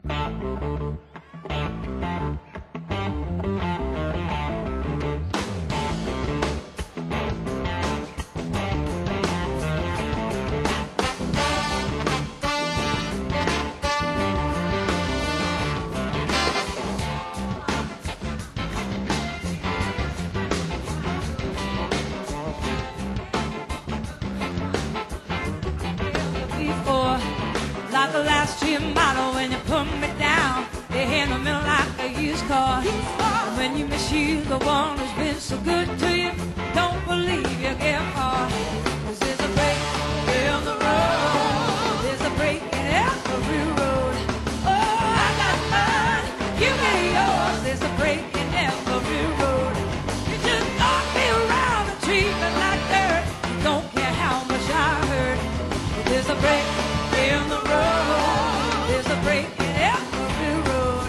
Before, like the last year model, when you put me down, they handle me like a used car. And when you misuse the one who's been so good to you, don't believe you get far. 'Cause there's a break in the road, there's a break in every road. Oh, I got mine, you get yours, there's a break in every road. You just knock me around and treat me like dirt. You don't care how much I hurt. There's a break in the road, there's a break in every road.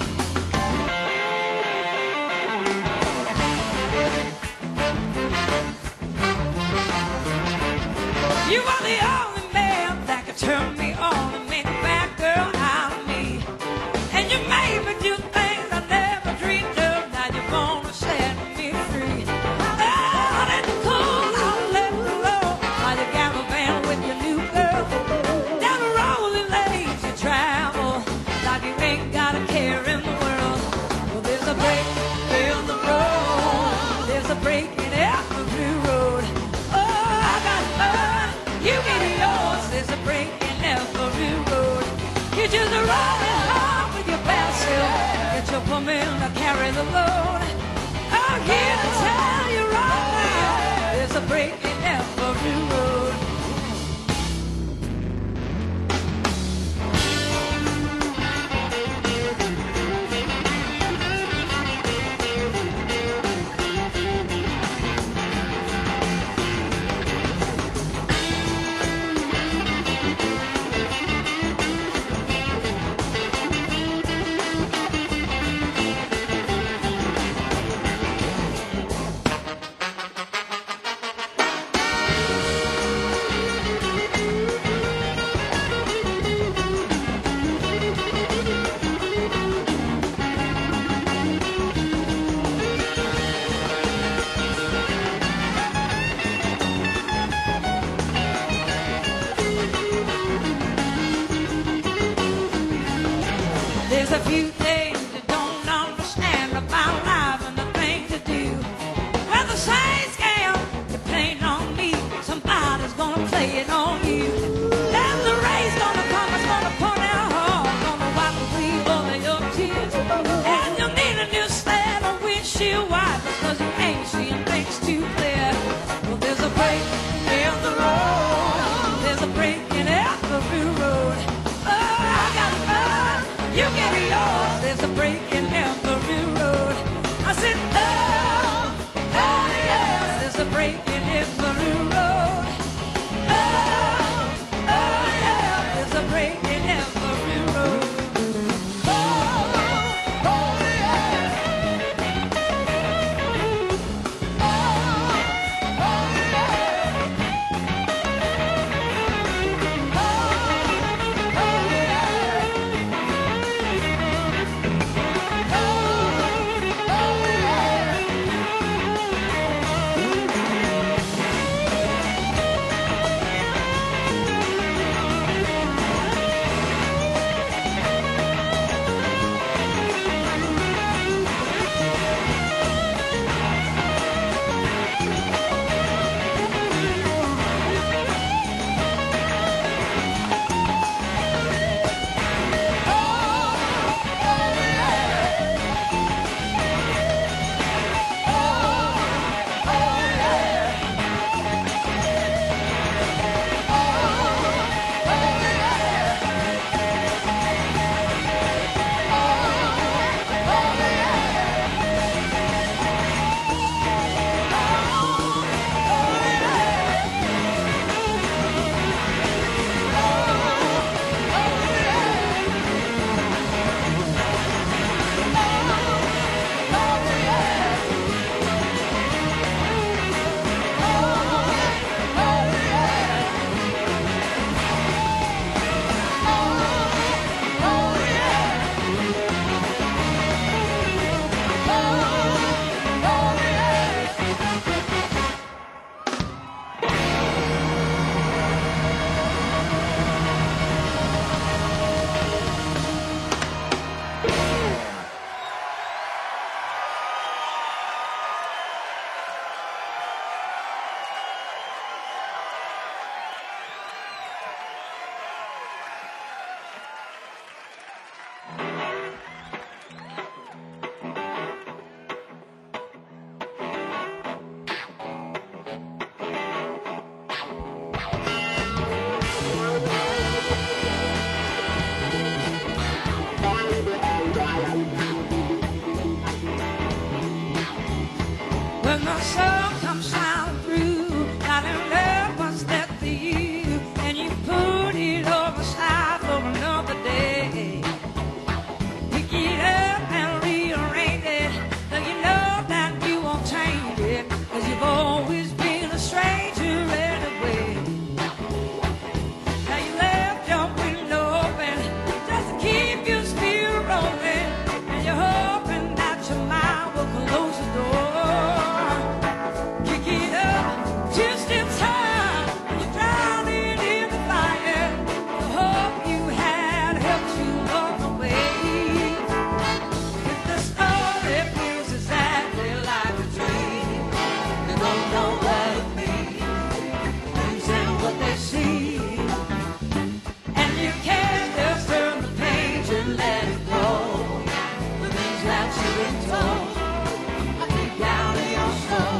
You are the only man that can turn me on and make a bad girl out of me. And you made me do things I never dreamed of, now you wanna set me free. Out in the cold, I'll let it alone, while you gallivant with your new girl. Down the rolling lanes you travel, like you ain't got a care in the world. Well, there's a break in the road, there's a break in every road. Oh, I got mine, you get yours, there's a break in every road. You just run it hard with your best self, get your woman to carry the load. I'm here to tell you right now, there's a break in every road. There's a few things you don't understand about life and the things you do. When the saints scale, you plain on me, somebody's gonna play it on you. Then the rain's gonna come, it's gonna pour down hard, gonna wipe away all of your tears. And you'll need a new sled or windshield wipers, 'cause you ain't seeing things too clear. Well, there's a break in the road, there's a break in every road. Oh, I got mine, you get yours, there's a break in every road. I said, oh, oh yes, there's a break in every road. Oh, oh yeah, there's a break in every road. Oh, oh yeah. Oh, oh yeah. When the sun comes shining through, not in love was that for you, and you put it over aside for another day. Pick it up and rearrange it, though you know that you won't change it, 'cause you've always been a stranger anyway. Now you left your window open just to keep your spirit rolling, and you're hoping that your mind will close the door. Just in time, you're drowning in the fire. The hope you had helped you along the way. If the story feels exactly like a dream, you don't know what it means. Things ain't what they seem, and you can't just turn the page and let it go. The things that you've been told are deep down in your soul.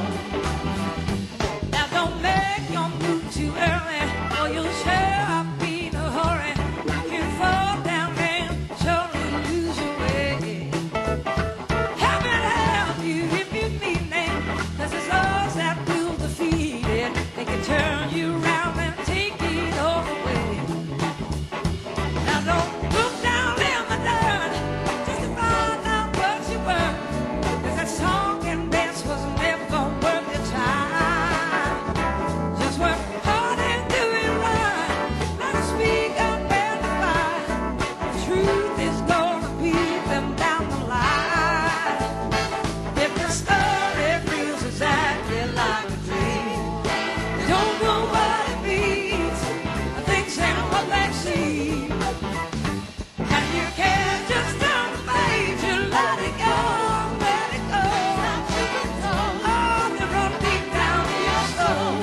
Too early, or you'll sure up be in a hurry. You can fall down and surely lose your way. Heaven help you if you need it, 'cause it's those that will defeat it. They can turn you around and take it all away. Now don't look down in the dirt just to find out what you were, 'cause that song and dance was never worth your time. Just work hard and do it right. Let us speak up and fight. The truth is gonna beat them down the line. If the story feels exactly like a dream, you don't know what it means. Things ain't what they seem, and you can't just turn the page and let it go, let it go. Oh, you run deep down in your soul.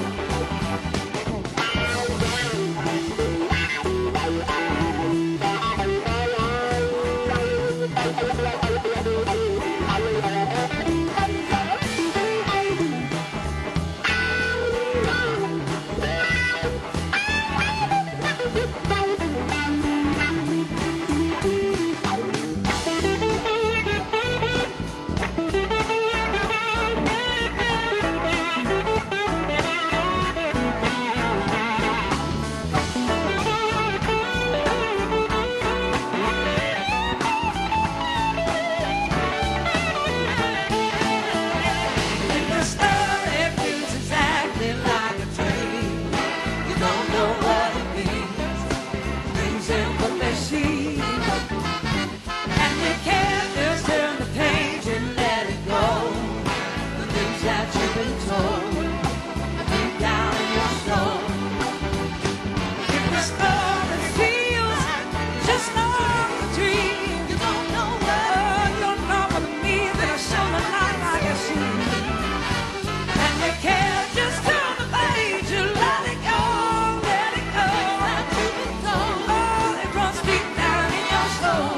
If the story feels exactly like a dream, you don't know what it means. Things ain't what they seem, and you can't just turn the page and let it go. The things that you've been told deep down in your soul. If the story feels just like a dream, you don't know what it means. It'll show the light like a scene. And you can't just turn the page and let it go, let it go. Oh, it runs deep down in your soul.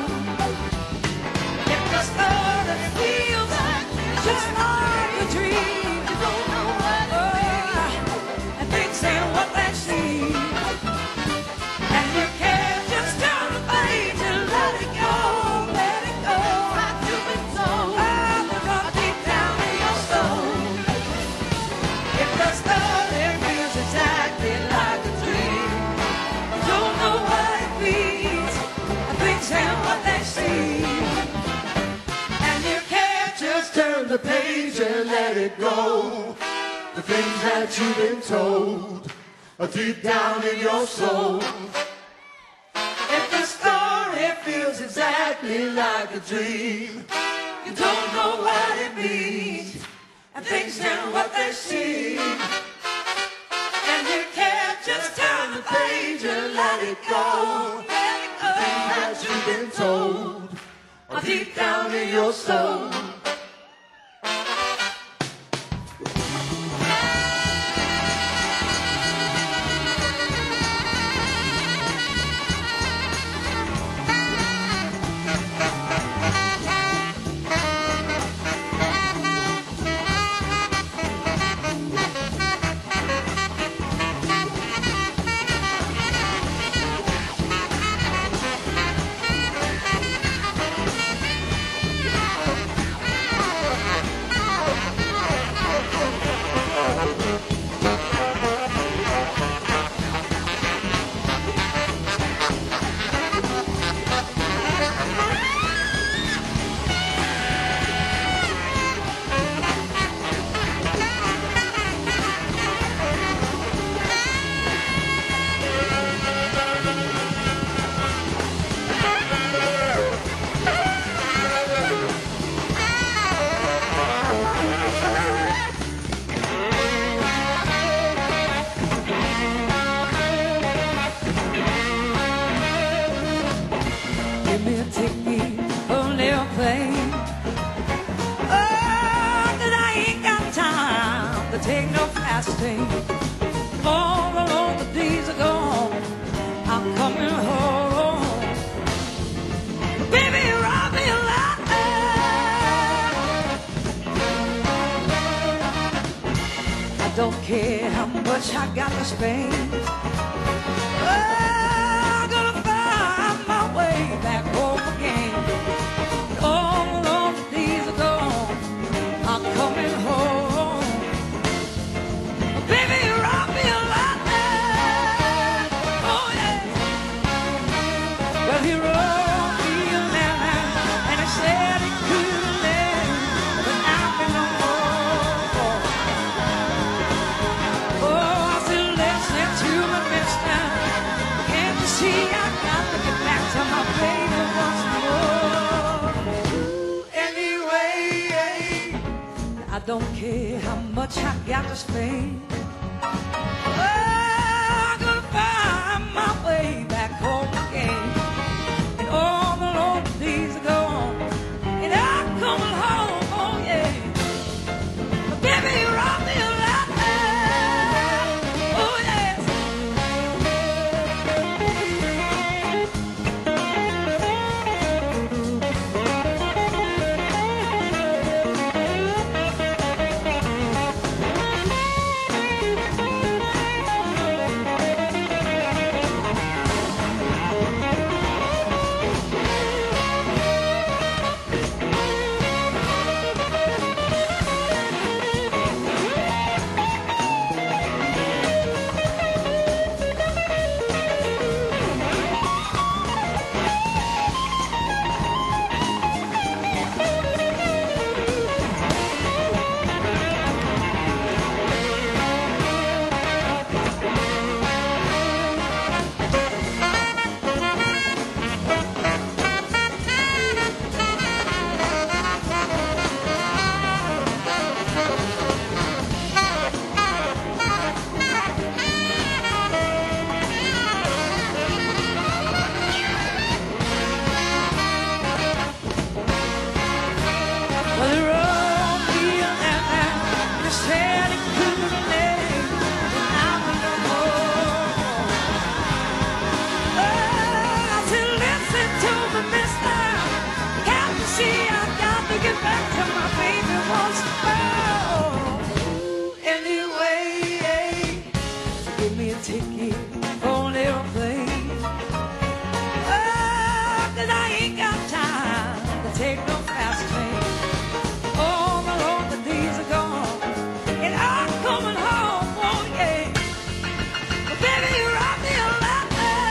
If the story feels just like a dream, you don't know what it means. And things ain't what they seem, and you can't just turn the page and let it go, let it go. Oh, it runs deep down in your soul. If the story feels exactly like a dream, you don't know what it means. And things ain't what they seem, and you can't just turn the page and let it go. The things that you've been told are deep down in your soul. If the story feels exactly like a dream, you don't know what it means. And things ain't what they seem, and you can't just turn the page and let it go, let it go. Things that you've been told Are deep down in your soul. Give me a ticket for an airplane. Oh, 'cause I ain't got time to take no fast train. All alone the days are gone, I'm coming home. Baby, rock me a lot. I don't care how much I got to spend. I'm gonna find my way back home again. All alone the days are gone, I'm coming home. Baby, you rock me a lot. Oh yeah. Well, he wrote me a letter and I said he couldn't let it, but now me no more. Oh, I said listen to me, mister. Can't you see I got to get back to my baby once more? Anyway, I don't care how much I got to spend. I'm gonna find my way back home again. And all the lonely days are gone, and I'm coming home, oh yeah. But baby, you rock me a lot, oh yes. Well, he wrote me a letter and he said he couldn't let it, but now me no more. Oh, I said listen to me, mister. Can't you see I got to get back to my baby once more? Anyway, give me a ticket for an airplane. Oh, 'cause I ain't got time to take no fast train. All my lonely days are gone, and I'm coming home, oh yeah. But baby, you rock me a lot,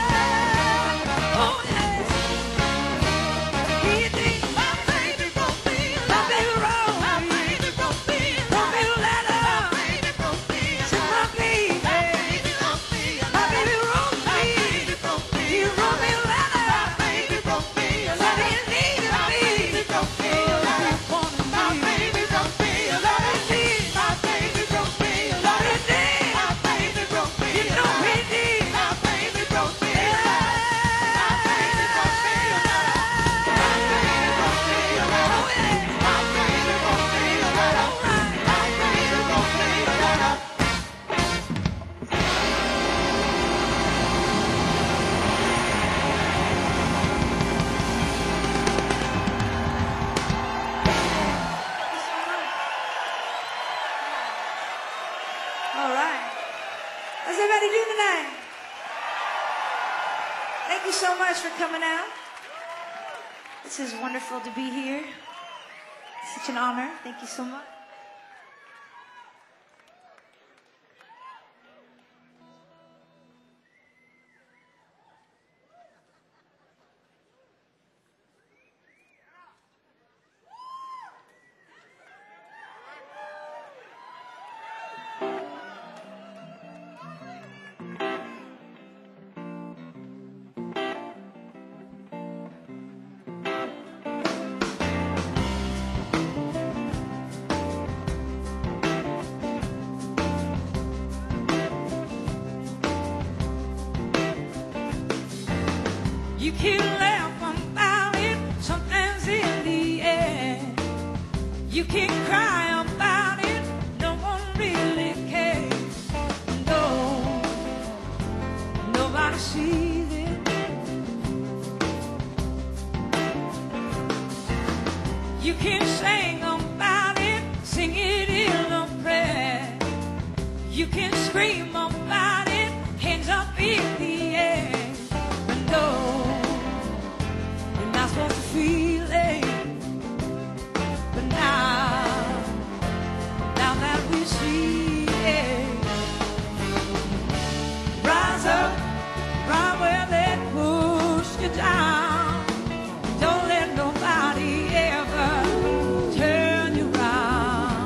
oh yes. He did. My baby broke me a letter. My baby wrote me. My baby broke me a letter. Wrote me a letter. My baby broke me a letter. My baby wrote me a letter. My baby wrote me. My baby broke me. He wrote me a letter. My baby broke me a letter. Said he needed me. My baby broke me a letter. My baby broke me a letter. My baby broke me a letter. My baby broke me a letter. You know he did. My baby broke me a letter. My baby broke me a letter. My baby broke me a letter. Oh yeah. My baby broke me a letter. All right. My baby broke me a letter. All right. How's everybody doing tonight? Thank you so much for coming out. This is wonderful to be here. Such an honor. Thank you so much. You can sing about it, sing it in a prayer. You can scream about it, hands up in the air. But no, you're not supposed to feel it. But now that we see it, rise up right where they push you down. Don't let nobody ever turn you around.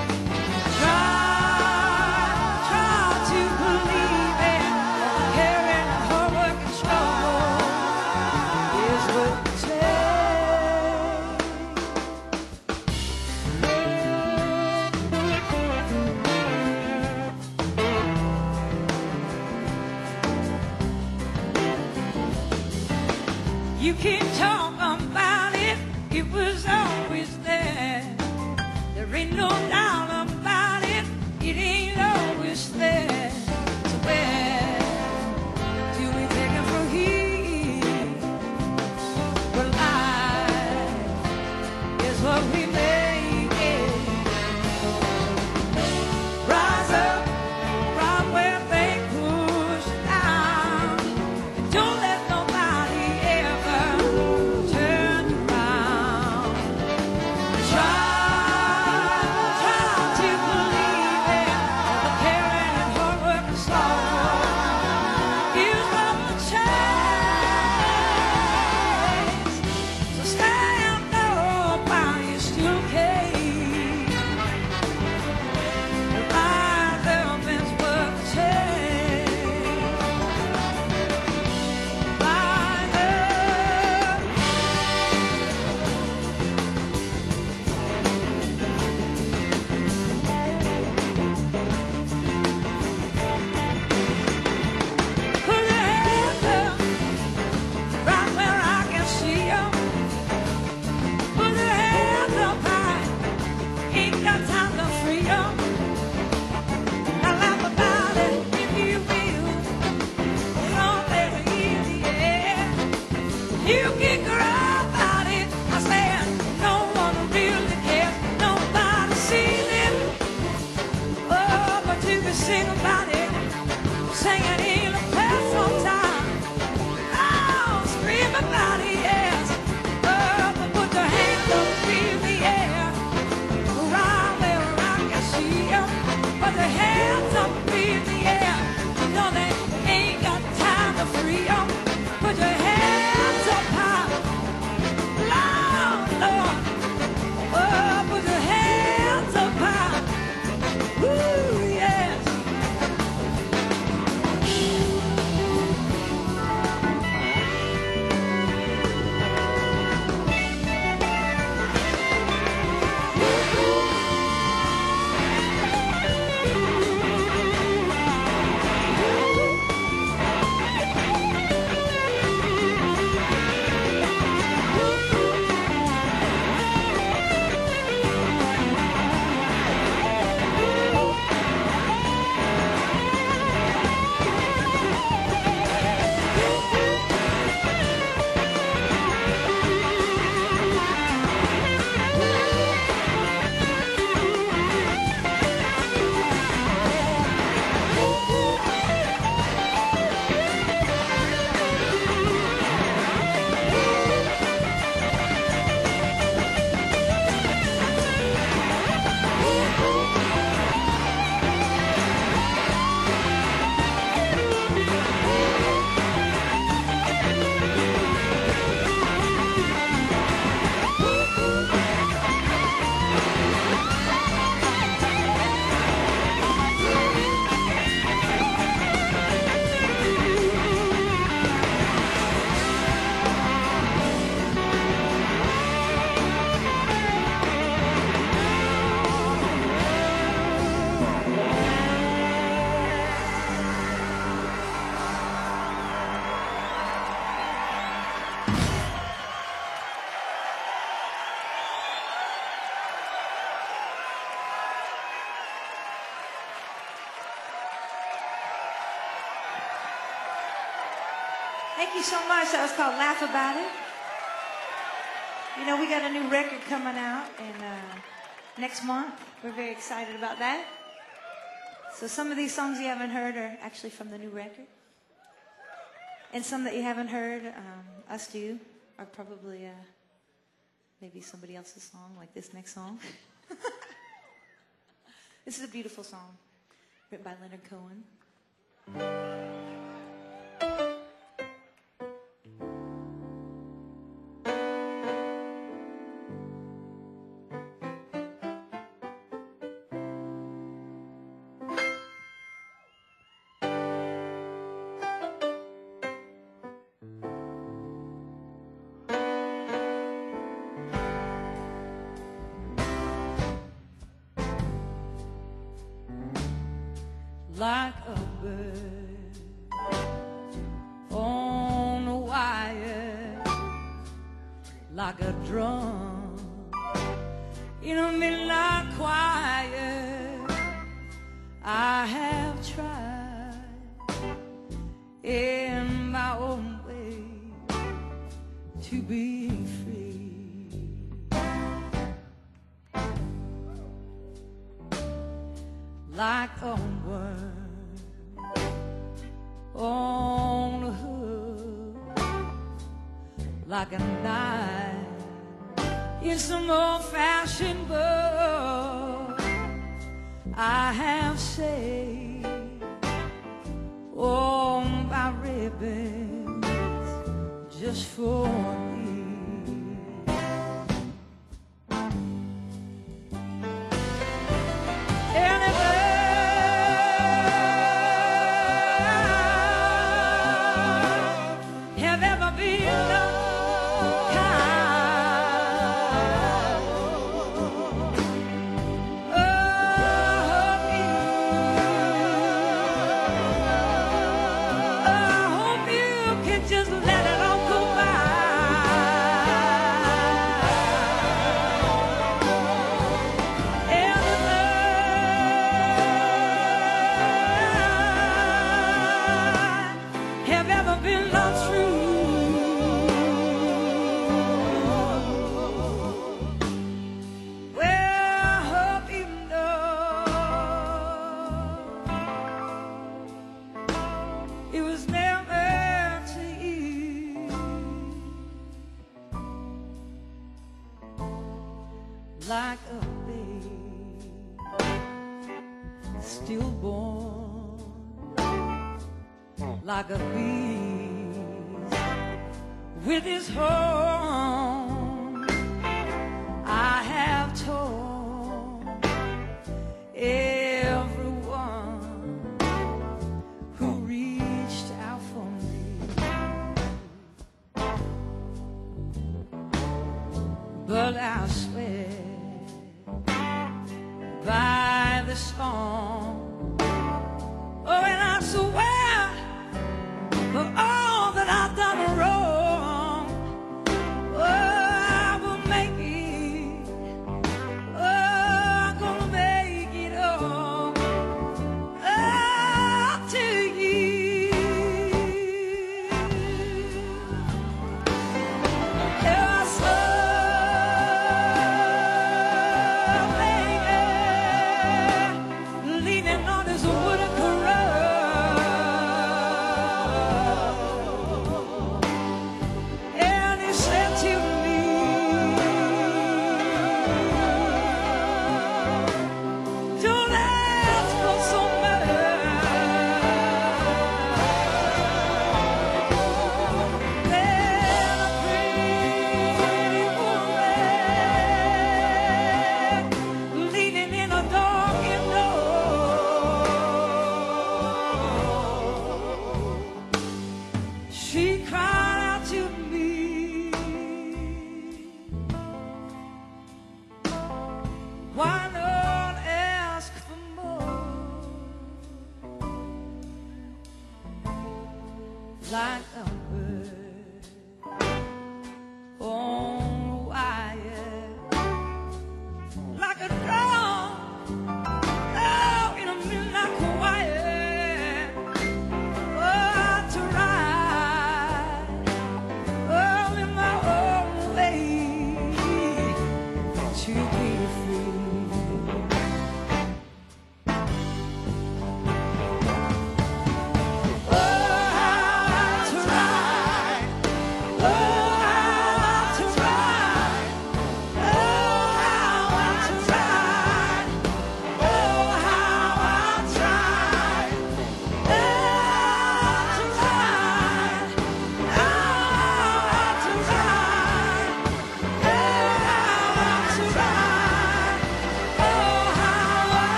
Try to believe it. Carrying hard work and struggle is what it takes. You can talk about it, it was always there. There ain't no doubt about it, it ain't always there. So where do we take it from here? Well, life is what we make it. Rise up, right where they push down. Don't let nobody ever turn you around. Try to believe it. The caring and hard work and sorrow is what will change. So stand up while you still can. Rise up is what will change. Rise up. Put your hands up, right where I can see 'em. Put your hands up high, ain't got time to free 'em. Now laugh about it if you will. Don't let it in the air. You can cry about it. I said no one really cares. Nobody sees it. Oh, but you can sing about it. Sing it in a personal time. Oh, scream about it, yes. Oh, but put your hands up in the air. Right where I can see 'em. Put your hands up in the air. You know they ain't got time to free 'em. Put your hands up high. Lord, Lord. Oh, put your hands up high. Ooh, yes. Thank you so much. That was called Laugh About It. You know, we got a new record coming out next month. We're very excited about that. So some of these songs you haven't heard are actually from the new record. And some that you haven't heard, us do, are probably maybe somebody else's song, like this next song. This is a beautiful song written by Leonard Cohen. Like a bird on a wire, like a drum in a midnight choir. I have tried in my own way to be free. Like a worm on a hook, like a knife in some old-fashioned book. I have saved all my ribbons just for me. Like a babe stillborn, like a beast with his horn. I have told everyone who reached out for me, but I swear by the song, oh, and I swear for all that I've done wrong, oh, I will make it, oh, I'm gonna make it all up to you. Yes, oh, baby,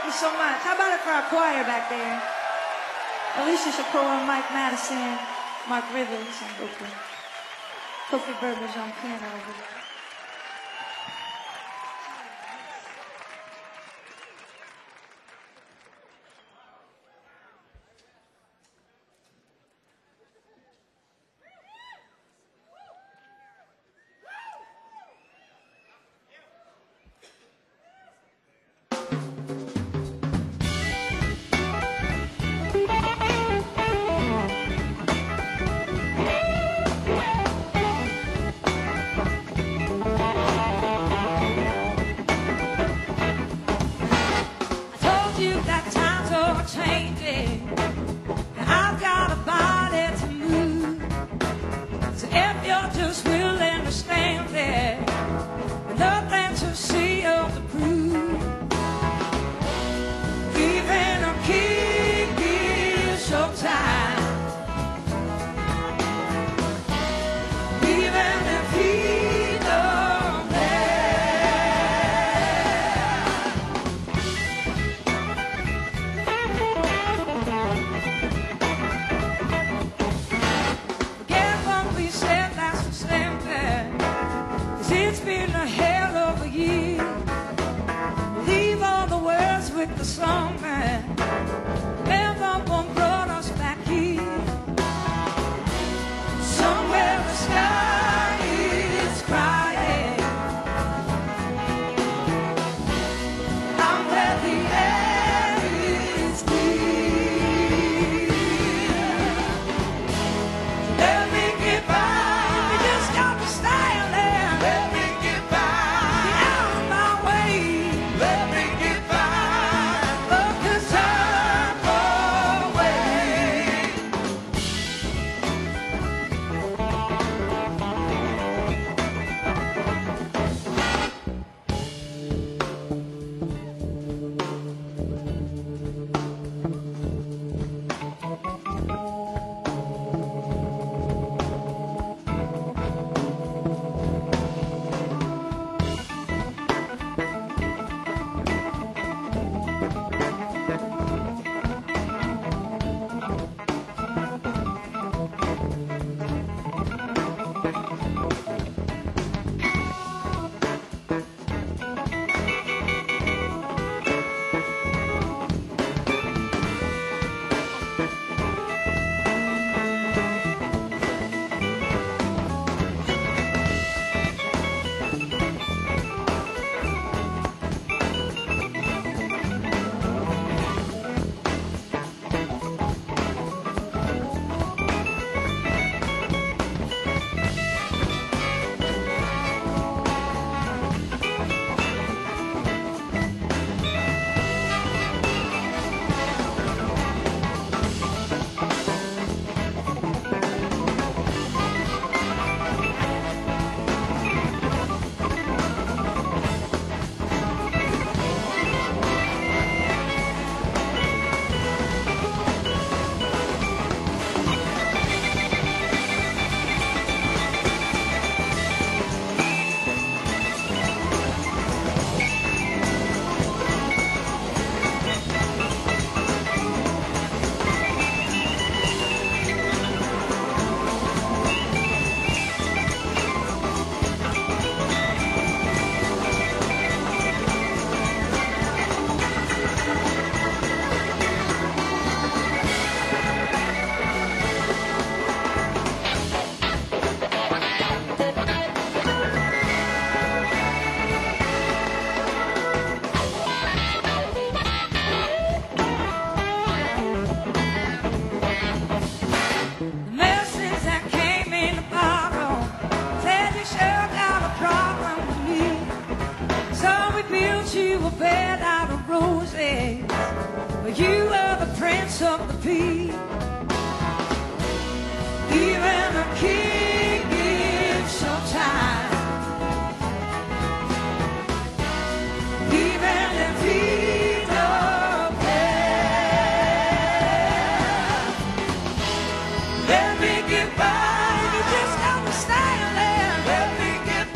you so much. How about it for our choir back there? Alicia Shakur, Mike Madison, Mark Rivers on vocal. Kofi Burbage on piano over there.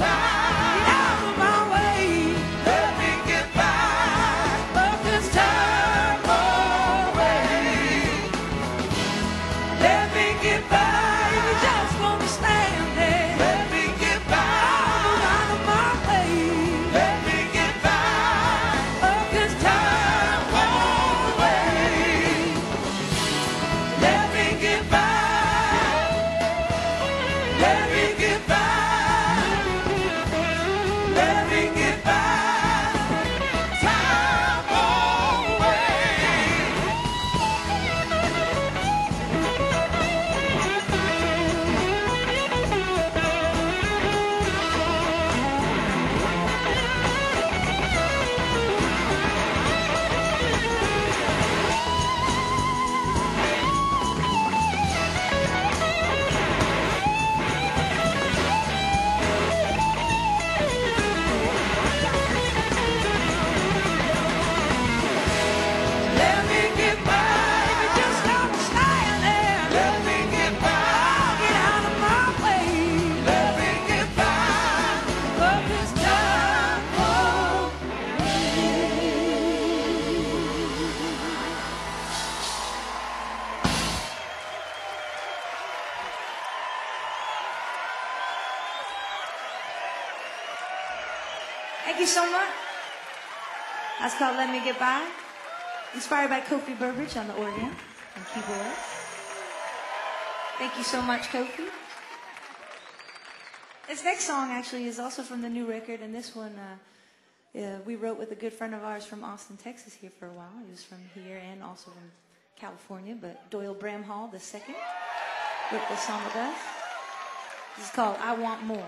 Time Thank you so much. That's called Let Me Get By. Inspired by Kofi Burbridge on the organ and keyboard. Thank you so much, Kofi. This next song actually is also from the new record, and this one we wrote with a good friend of ours from Austin, Texas here for a while. He was from here and also from California, but Doyle Bramhall II wrote this song with us. This is called I Want More.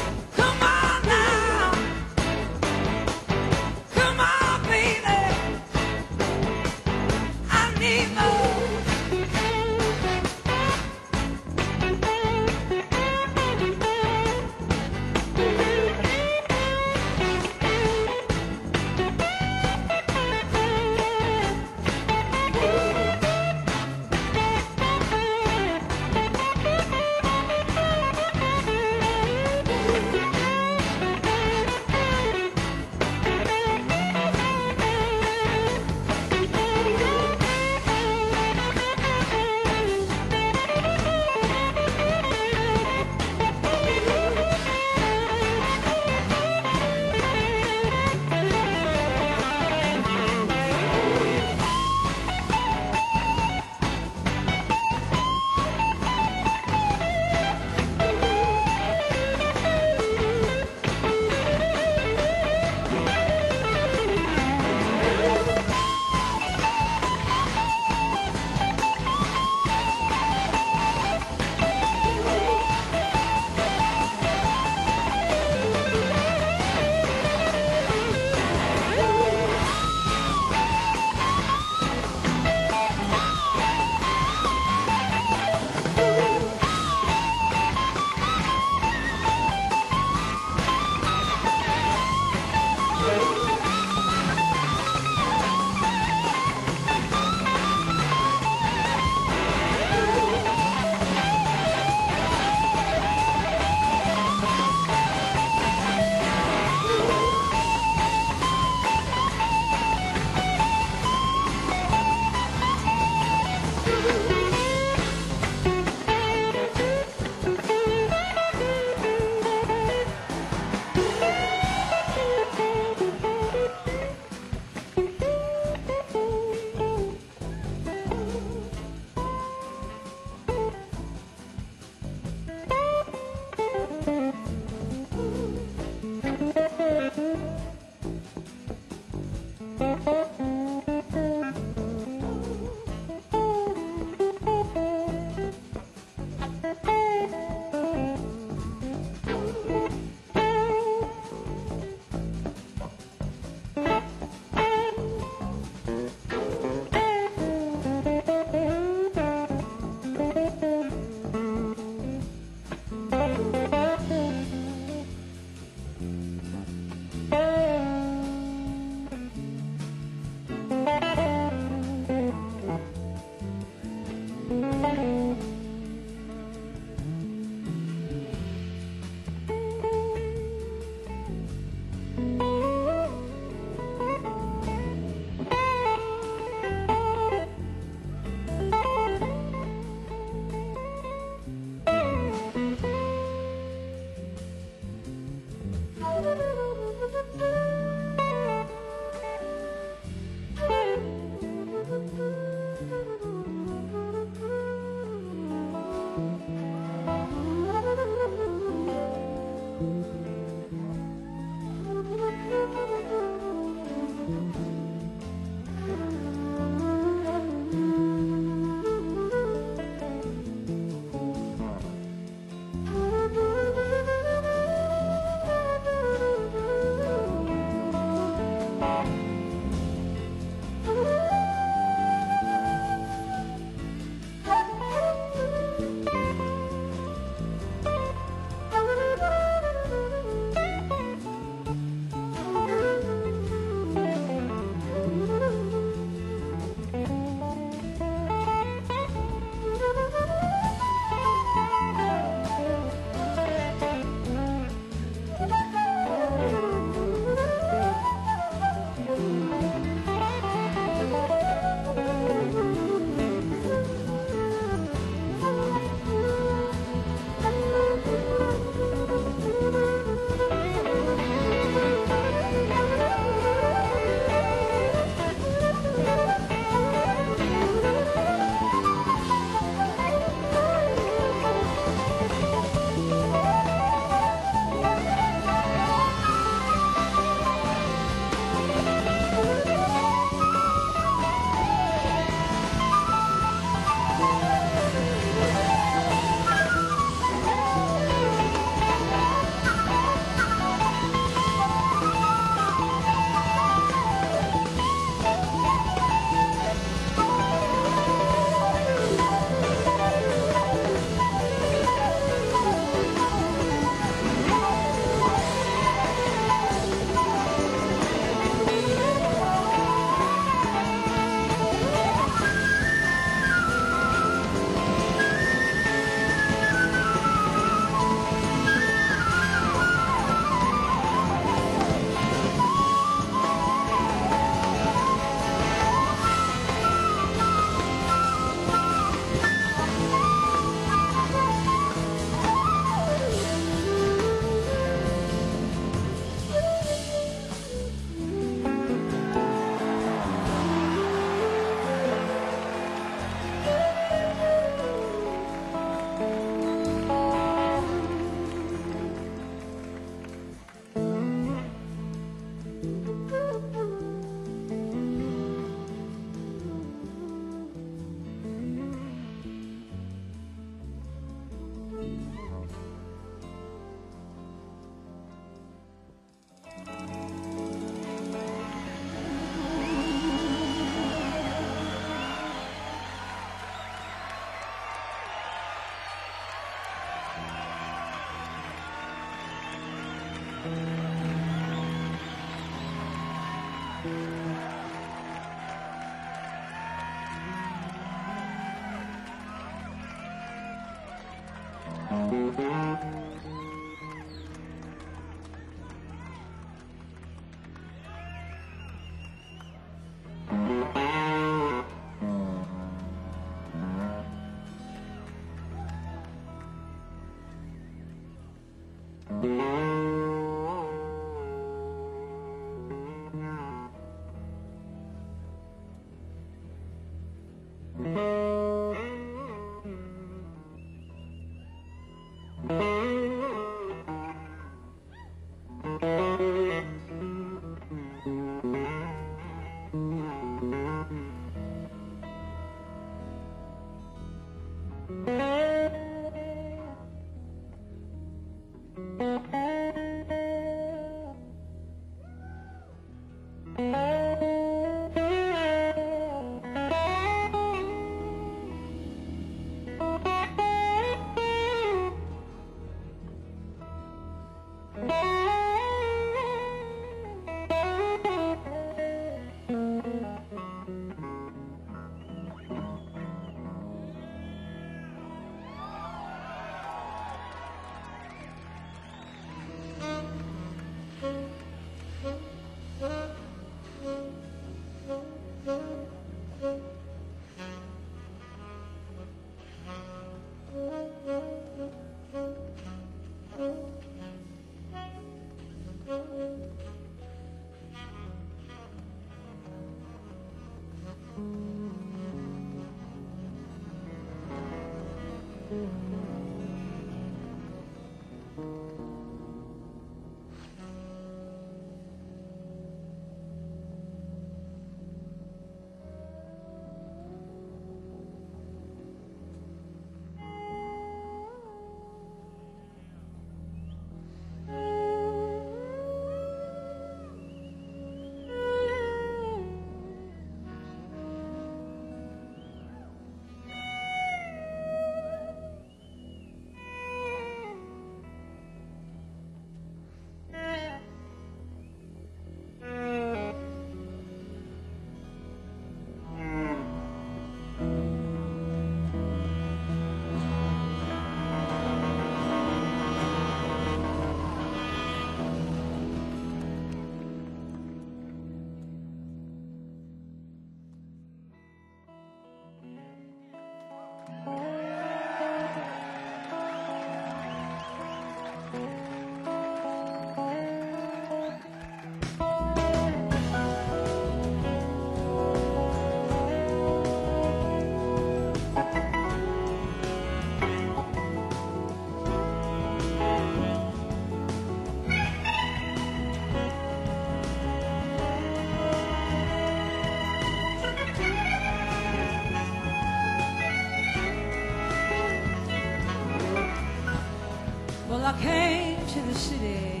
Well, I came to the city.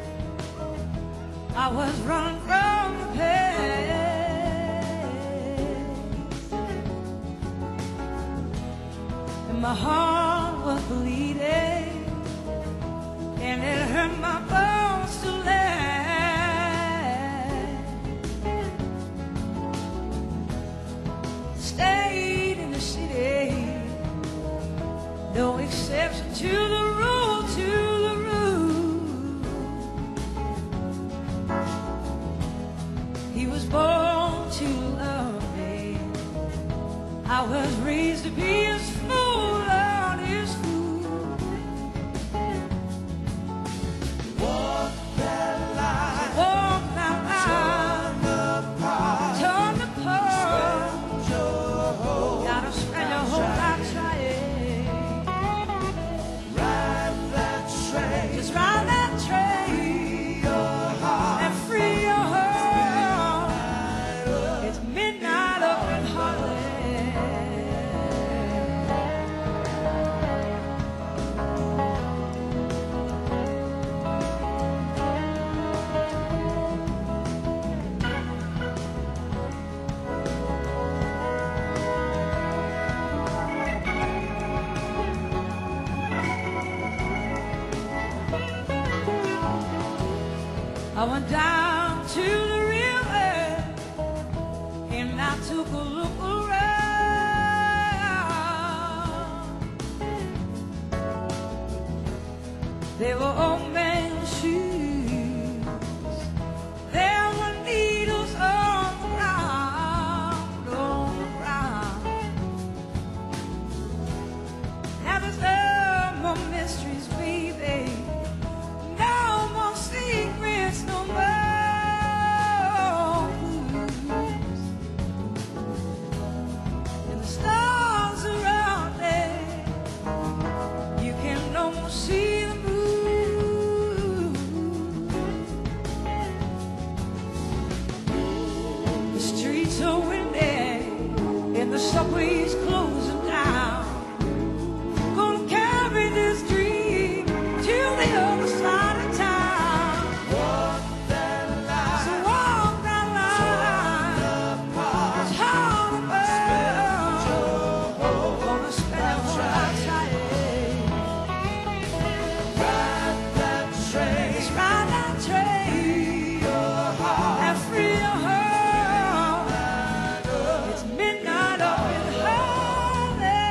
I was running from the pain, and my heart was bleeding, and it hurt my bones to lay. Stayed in the city, no exception to the rule. He was born to love me. I was raised to be his fool on his fool. Walk that line. Walk that line. Turn the part. Turn the part. Gotta spend your whole life trying. Ride that train. Just ride that train. Free your heart. And free your heart. It's midnight up in Harlem. I went down to the river and I took a look around. They were old men's shoes. There were needles on the ground, on the ground. Now there's no more mysteries, baby. No more secrets, no more blues. And the stars are out there. You can almost see the moon. The streets are windy and the subway's closing down. Gonna carry this dream to the other side of town. Walk that line. So walk that line. It's hard to burn. Gonna spend all our time. Ride that train. Let's ride that train. And free your heart. It's midnight up in Harlem.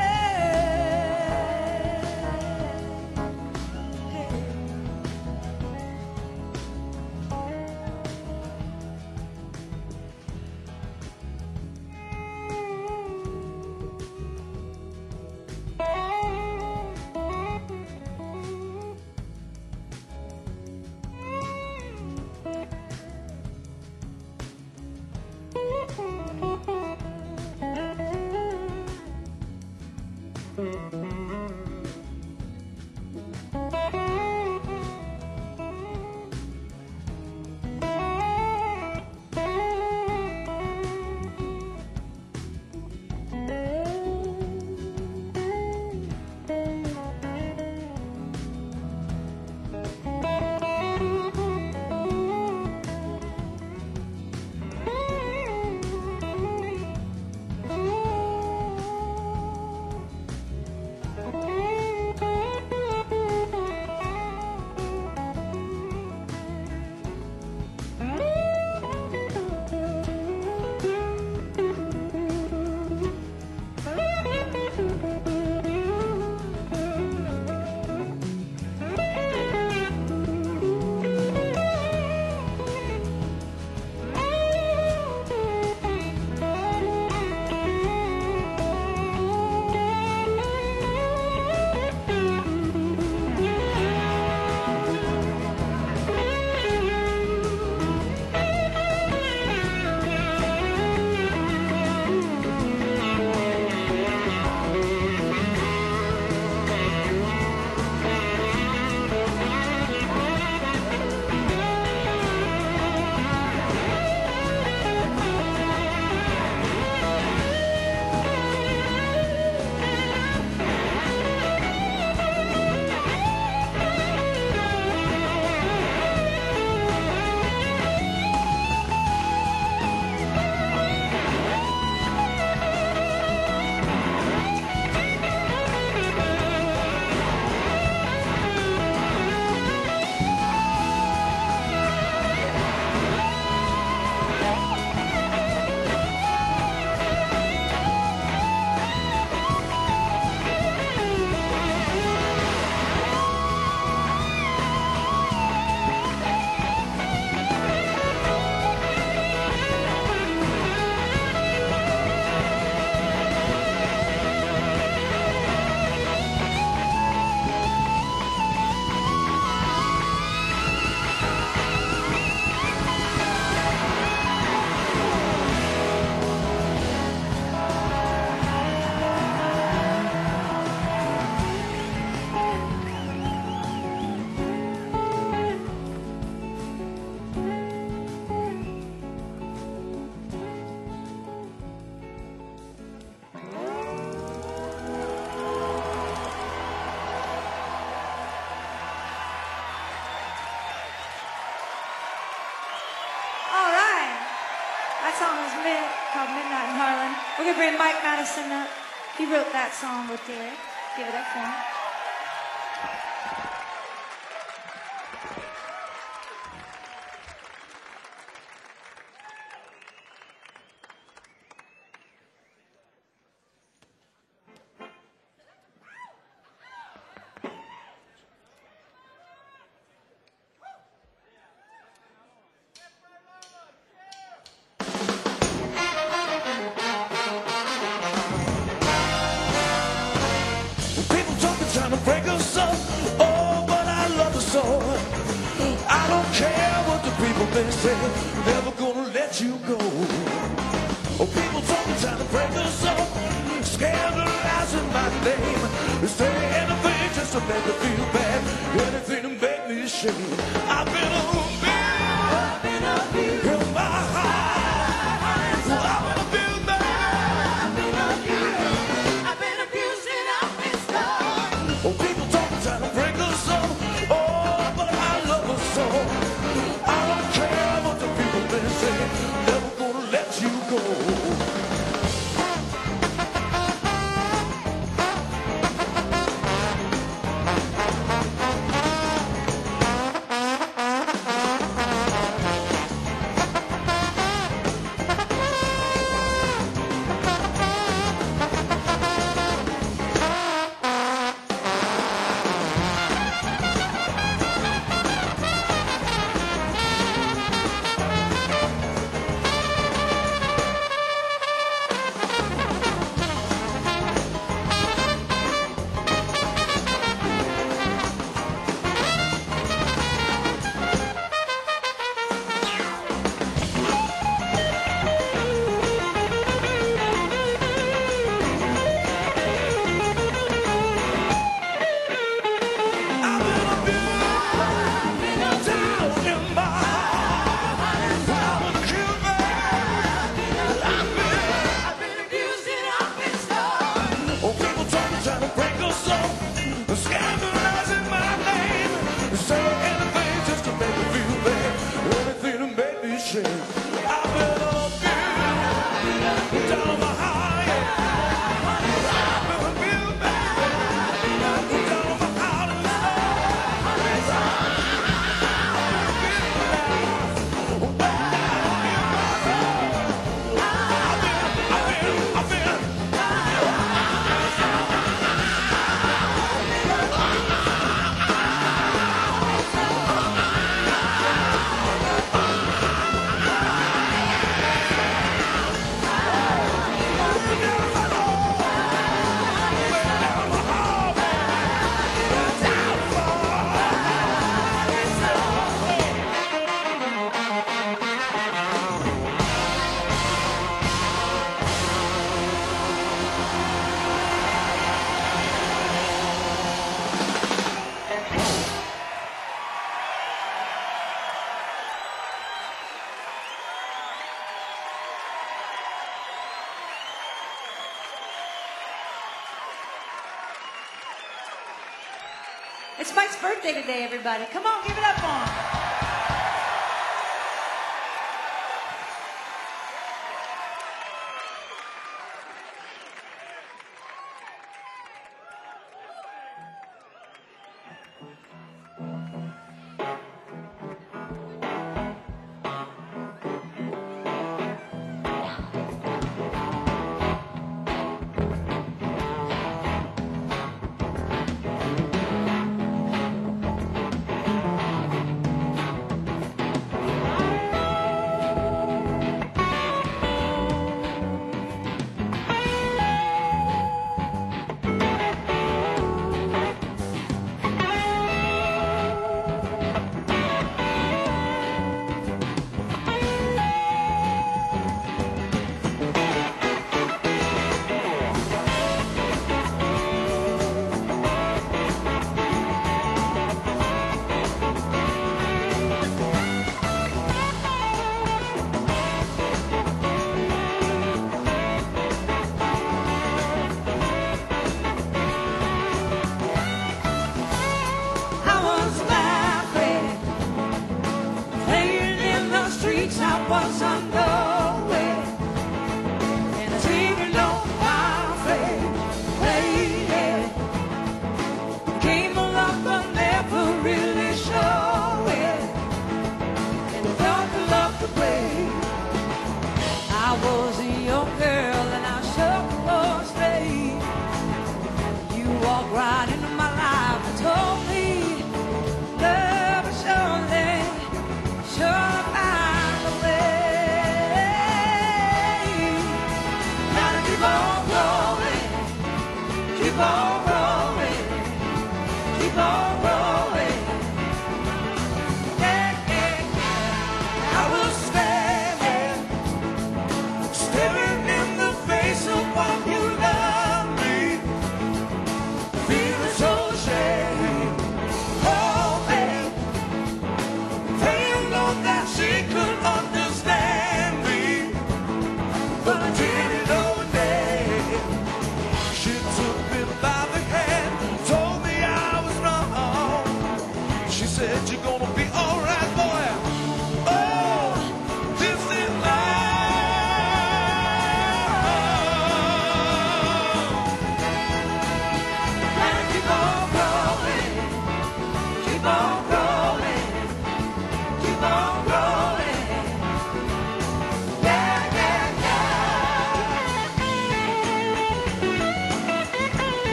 Called Midnight in Harlem. We're going to bring Mike Madison up. He wrote that song with Derek. Give it up for him. they say, never gonna let you go. Oh, people talking, trying to break us up, scandalizing my name. They say anything just to make me feel bad, anything to make me ashamed. I've been abused in my heart. I've been abused, man. I've been abused and I've been scorned. Oh, people talking, trying to break us up. Oh, but I love us so. I don't care what the people may say. Never gonna let you go. It's Mike's birthday today, everybody. Come on, give it up for him.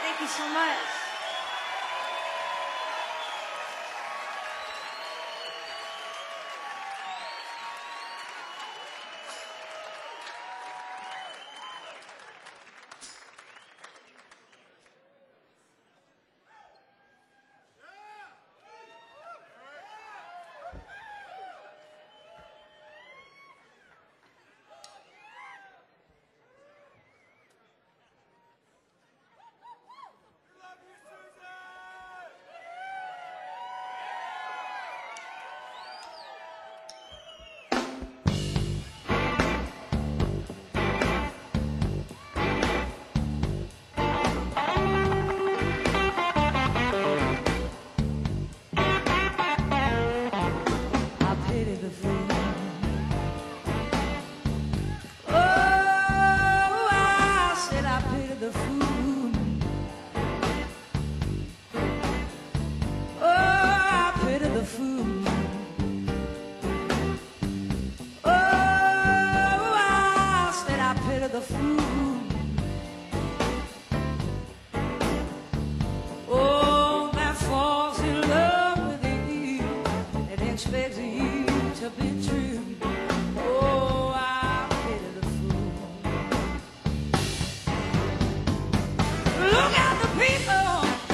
Thank you so much. I pity the fool. Oh, I said I pity the fool. Oh, I pity the fool. Oh, I said I pity the fool. Oh, that falls in love with you and expects you to be true. Oh, I pity the fool. Look at the people.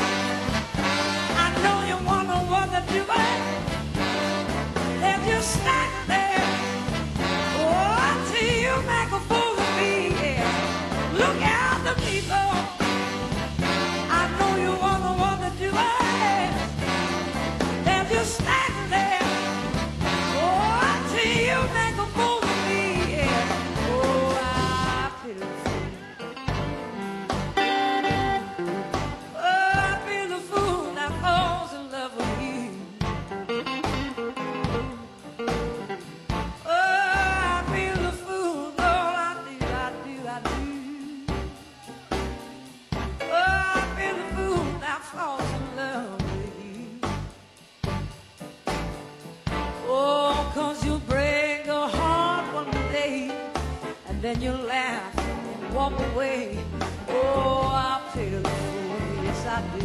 I know you wonder what they're doing. They're just standing there. Oh, until you make a fool of me. Yeah. Look at the people. I know you wonder what they're doing. They're just standing there. Oh, until you make a fool of me. Yeah. Oh, I feel the fool. Oh, I feel the fool that falls in love with you. Oh, I feel the fool. Oh, I do, I do, I do. Oh, I feel the fool that falls in love with you. Oh, 'cause you'll break a heart one day, and then you'll laugh and walk away. Oh, I feel the fool, yes I do.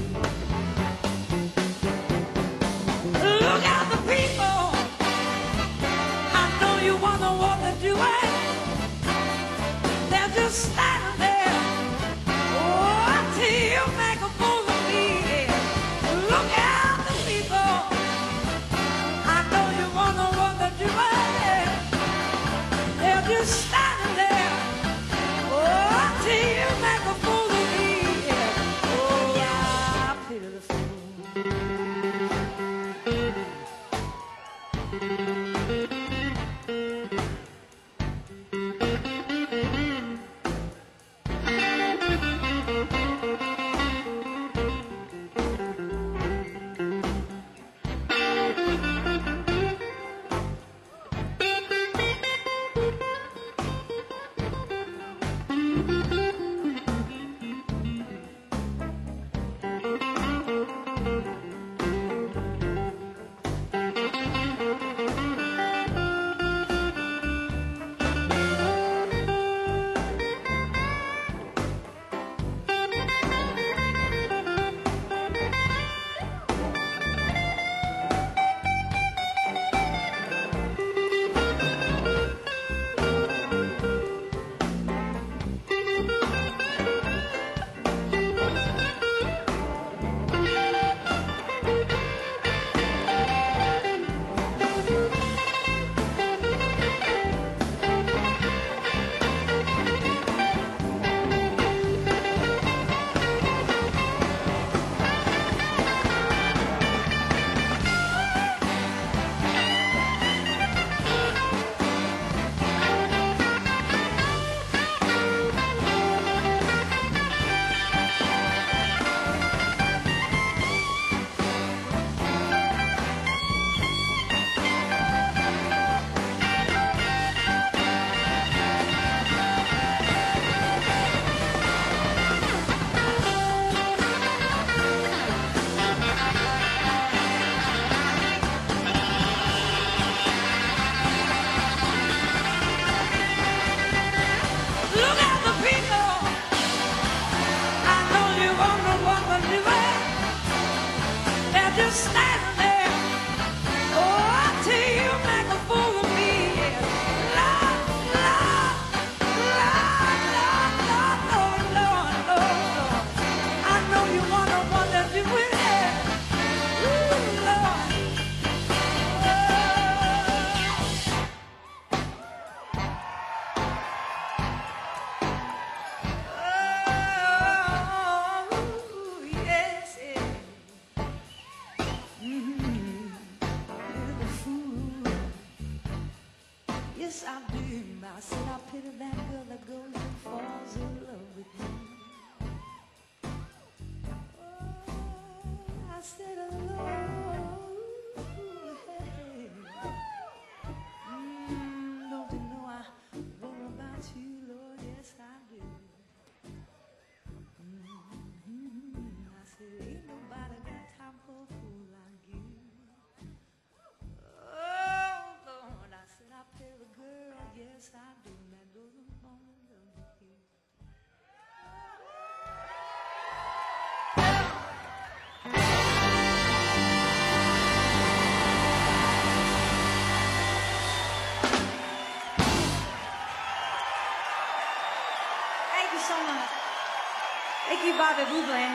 Look at the people. I know you wonder what they're doing. They're just standing there. Oh, until you make a fool of me. Yeah. Look at the people. I know you wonder what they're doing. They're just standing there. Oh, until you make a fool of me. Yeah. Oh, I pity the fool. pity that girl that goes and falls in love with you. Oh, I said alone. Hey. Don't you know I worry about you, Lord? Yes, I do. I said, ain't nobody got time for a fool like you. Oh, Lord, I said, I play the girl, yes, I do. That doesn't fall in love with you. Thank you so much. Thank you, Bobby Bublé.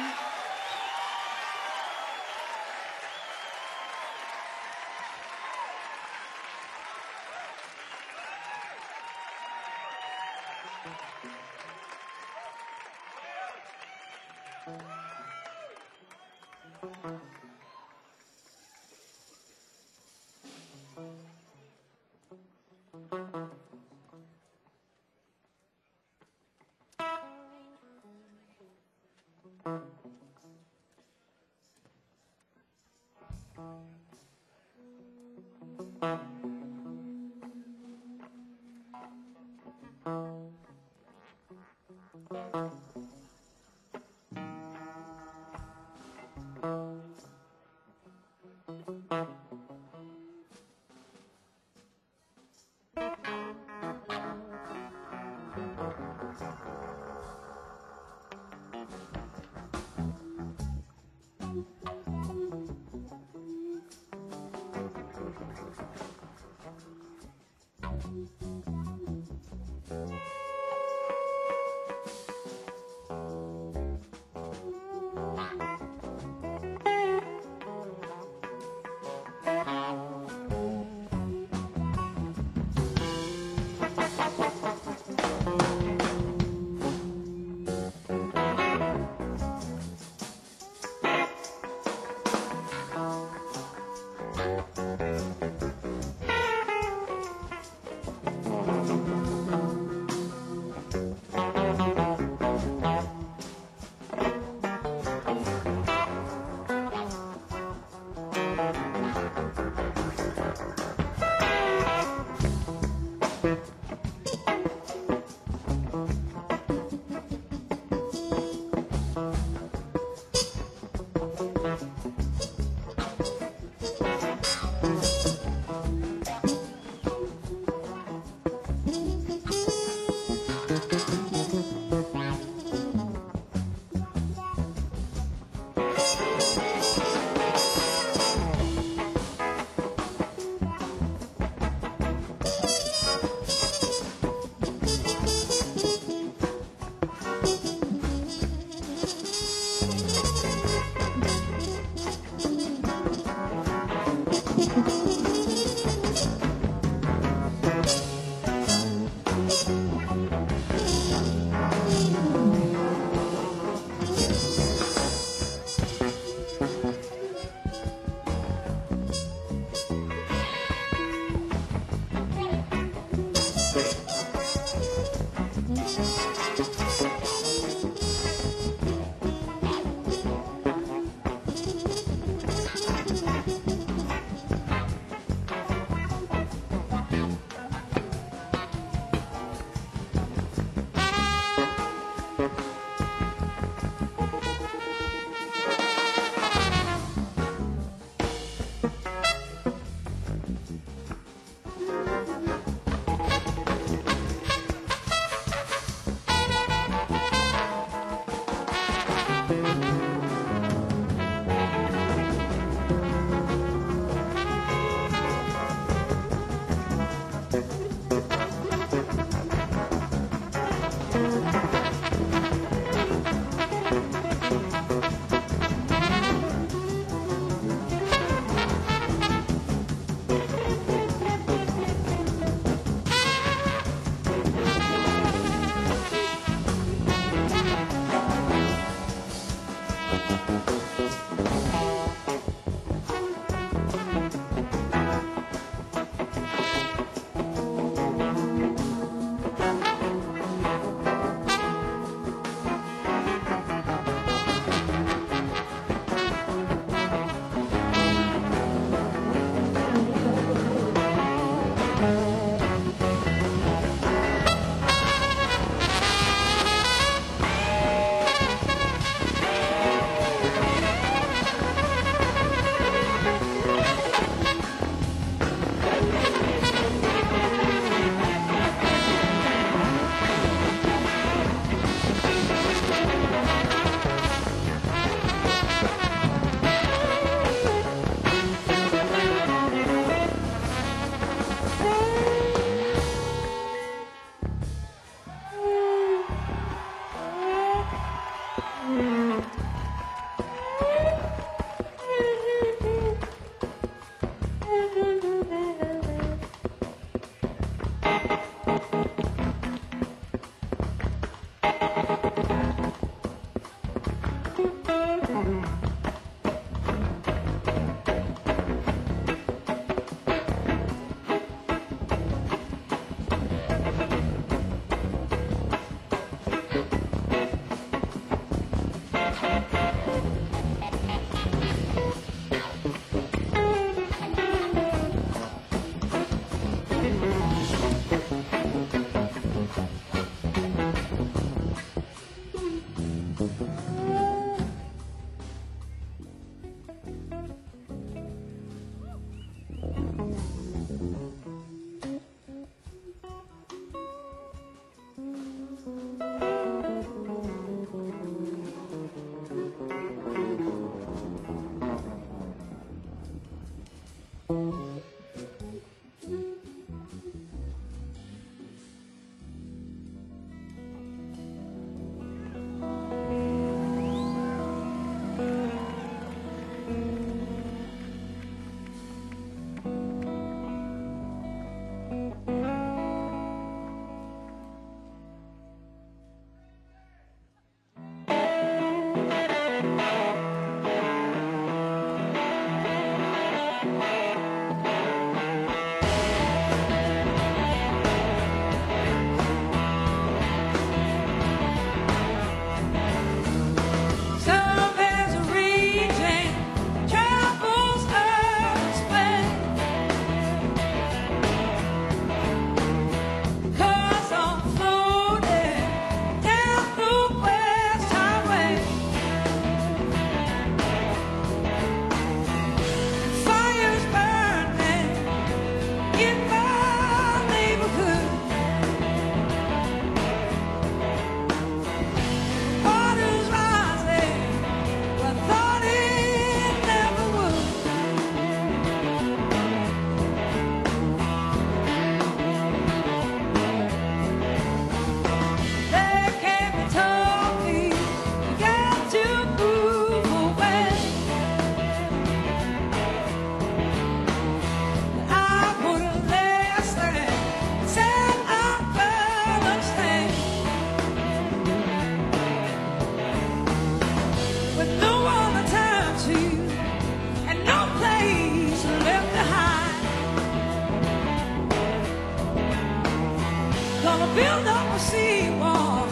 Build up a seawall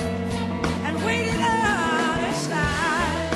and wait it out inside.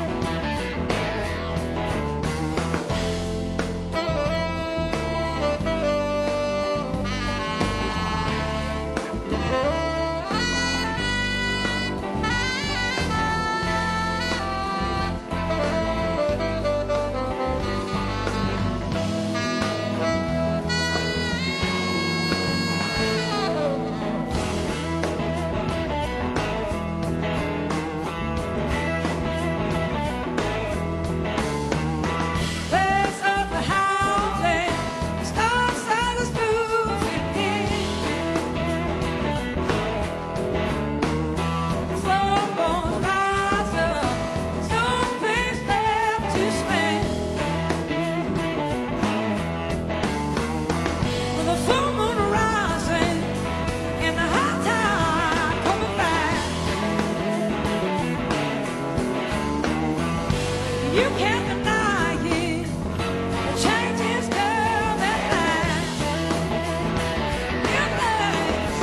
You can't deny it. The change is come at last. At last.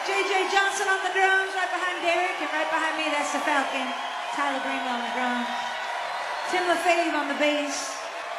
J.J. Johnson on the drums, right behind Derek, and right behind me, that's the Falcon. Tyler Green on the drums. Tim LaFave on the bass.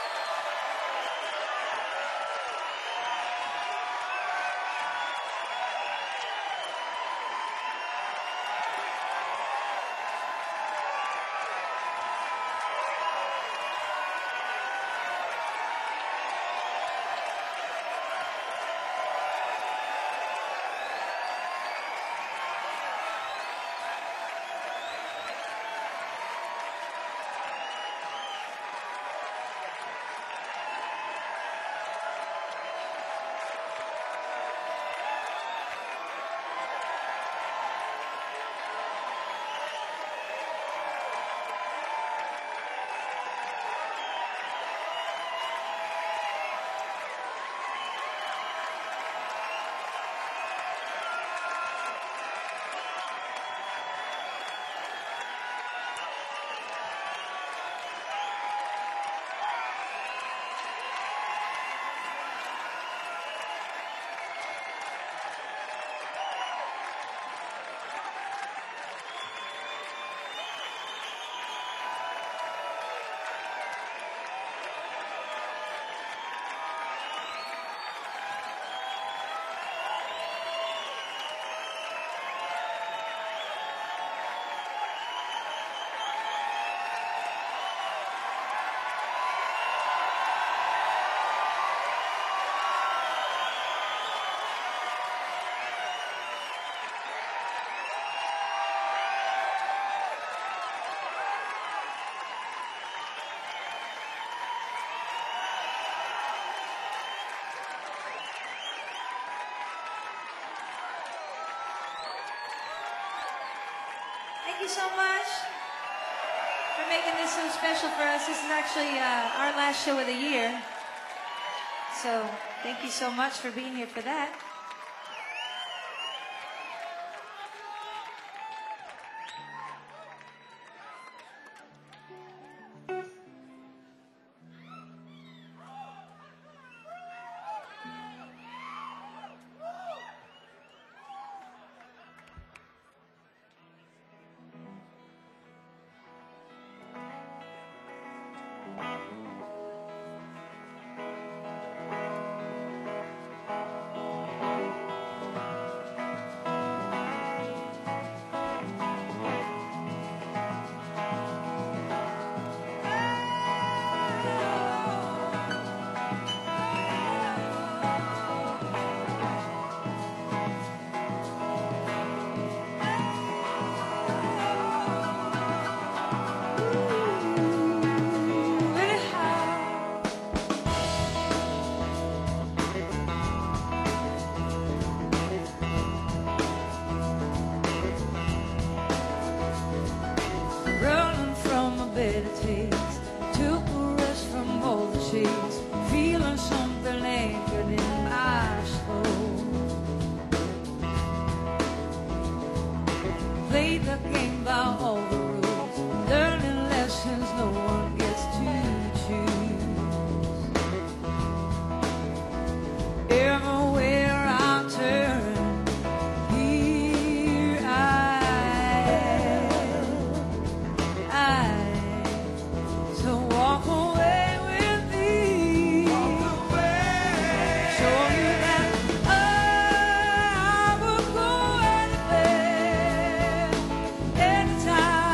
Thank you so much for making this so special for us. This is actually our last show of the year. So thank you so much for being here for that. Time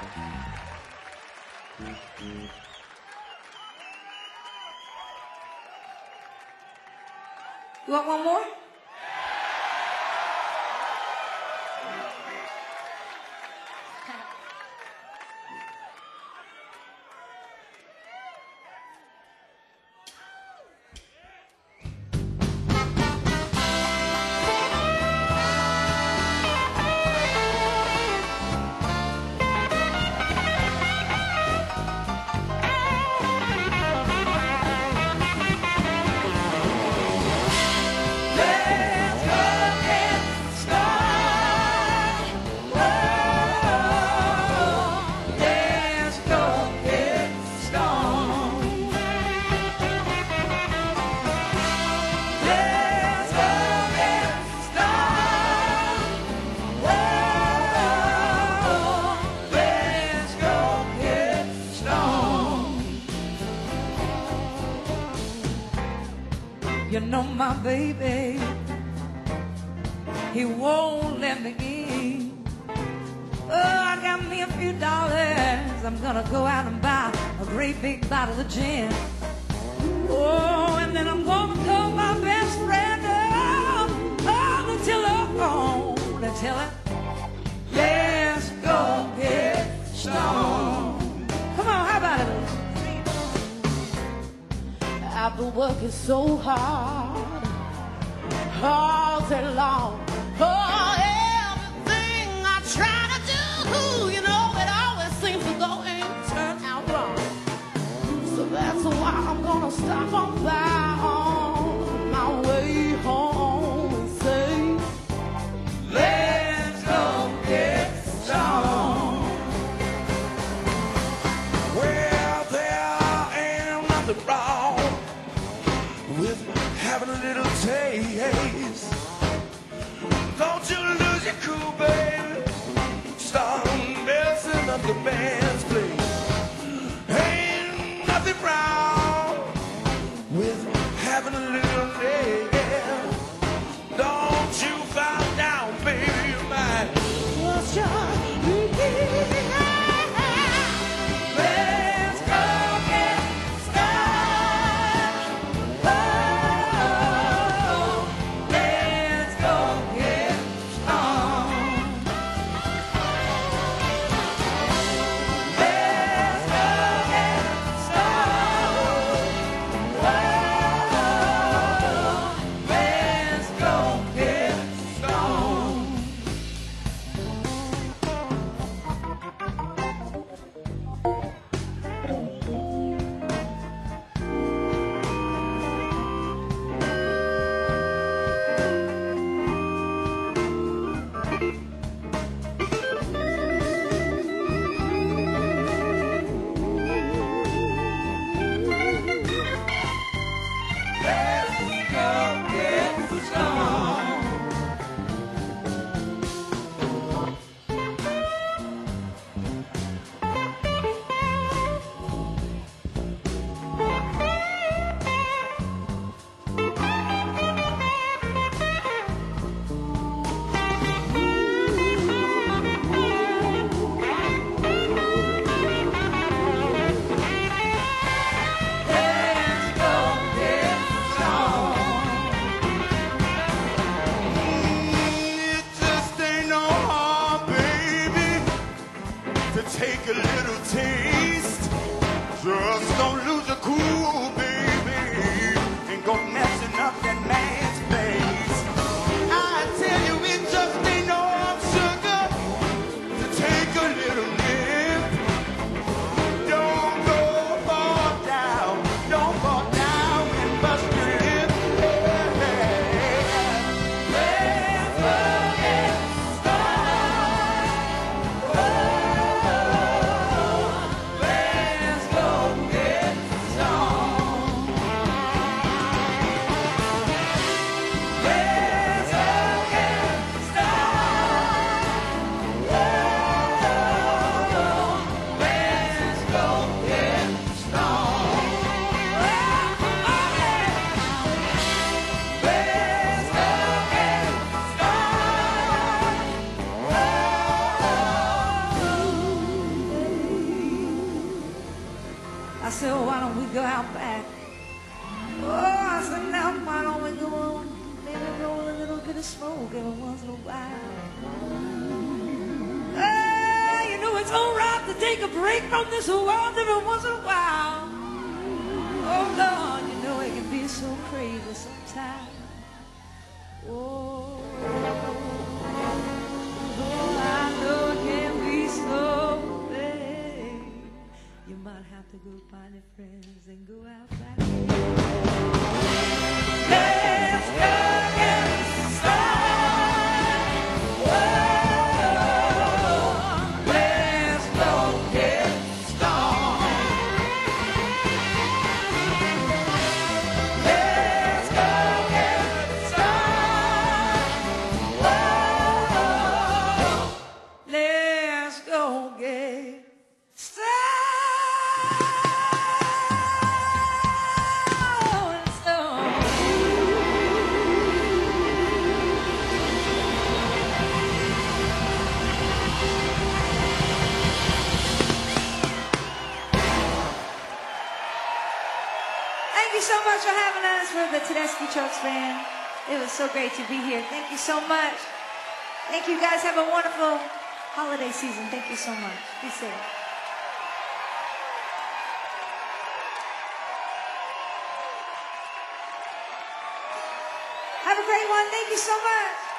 You want one more? You know my baby, he won't let me in. Oh, I got me a few dollars, I'm gonna go out and buy a great big bottle of gin. Oh, and then I'm gonna call my best friend up on the telephone and tell her, let's go get stoned. Come on, how about it? I've been working so hard, all day long. Oh, everything I try to do, you know, it always seems to go and turn out wrong. So that's why I'm gonna stop on by on my way home and say, let's go get stoned. Well, there ain't nothing wrong with having a little taste. Don't you lose your cool, baby. Start messing up the band's place. Ain't nothing wrong with having a little taste. Don't you find out, baby, you might. What's your Let's go get stoned. Oh, let's go get stoned. Let's go get stoned. Oh, back. Oh, I said, now why don't we go on? Maybe roll a little bit of smoke every once in a while. You know it's all right to take a break from this world every once in a while. Oh, Lord, you know it can be so crazy sometimes. Oh, I know it can be so bad. You might have to go find your friends and go out back. Let's go get started. Whoa, let's go get started. Let's go get started. Whoa, let's go get started. Thank you so much for having us for the Tedeschi Trucks Band. It was so great to be here. Thank you so much. Thank you guys. Have a wonderful holiday season. Thank you so much. Be safe. Have a great one. Thank you so much.